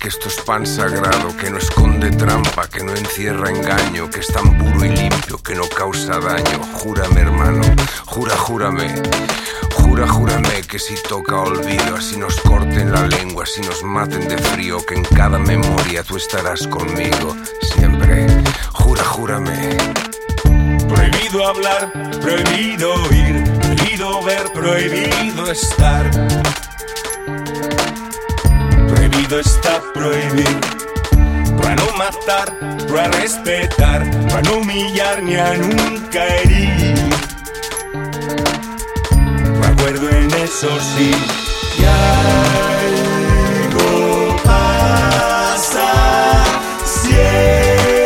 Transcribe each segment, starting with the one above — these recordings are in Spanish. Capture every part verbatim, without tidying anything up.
que esto es pan sagrado, que no esconde trampa, que no encierra engaño, que es tan puro y limpio, que no causa daño. Júrame, hermano, jura, júrame. Jura, júrame que si toca olvido, así nos corten la lengua, así nos maten de frío, que en cada memoria tú estarás conmigo siempre. Jura, júrame. Prohibido hablar, prohibido oír, prohibido ver, prohibido estar. Prohibido está prohibir. Para no matar, para respetar, para no humillar ni a nunca herir. Me acuerdo en eso sí. Y algo pasa siempre.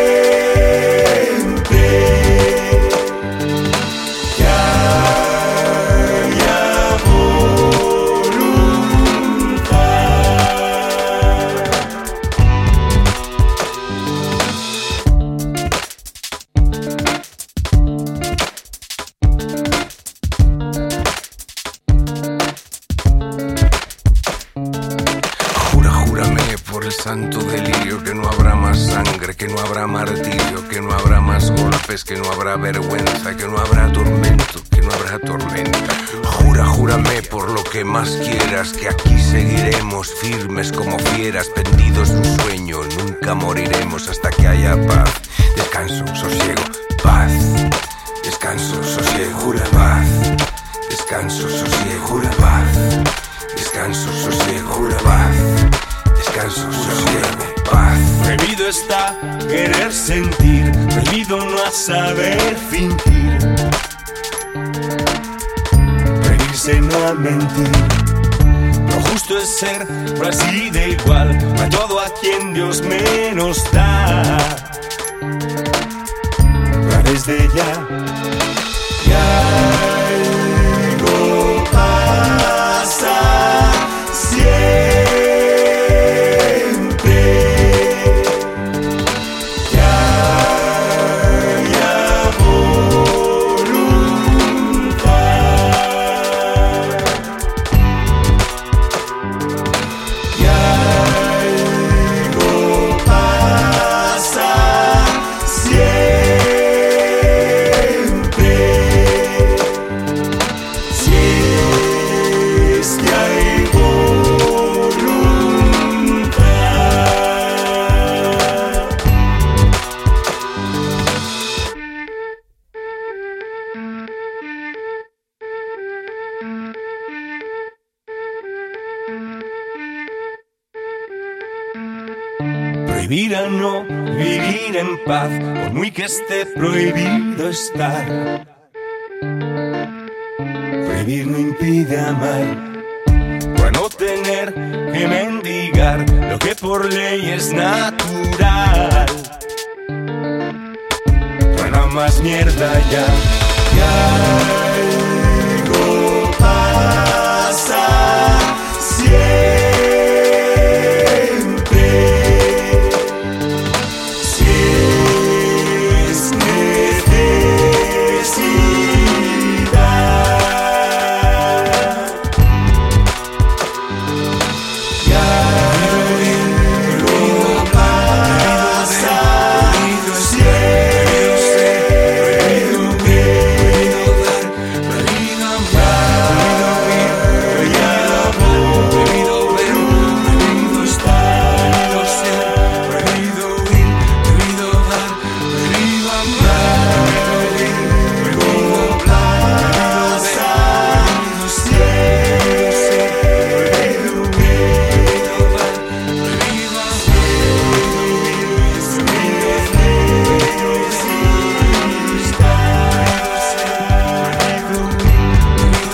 Santo delirio, que no habrá más sangre, que no habrá martirio, que no habrá más golpes, que no habrá vergüenza, que no habrá tormento, que no habrá tormenta. Jura, júrame por lo que más quieras, que aquí seguiremos firmes como fieras, pendidos de un sueño, nunca moriremos hasta que haya paz. Descanso, sosiego, paz. Descanso, sosiego, jura paz. Descanso, sosiego, jura paz. Descanso, sosiego, jura paz. Descanso, sosiego, paz. Prohibido está querer sentir, prohibido no a saber fingir. Prohibirse no a mentir. Lo justo es ser por así de igual para todo a quien Dios menos da. Pero desde ya, ya algo pasa siempre. Prohibir a no vivir en paz, por muy que esté prohibido estar. Prohibir no impide amar, para no tener que mendigar lo que por ley es natural. Para más mierda ya, ya.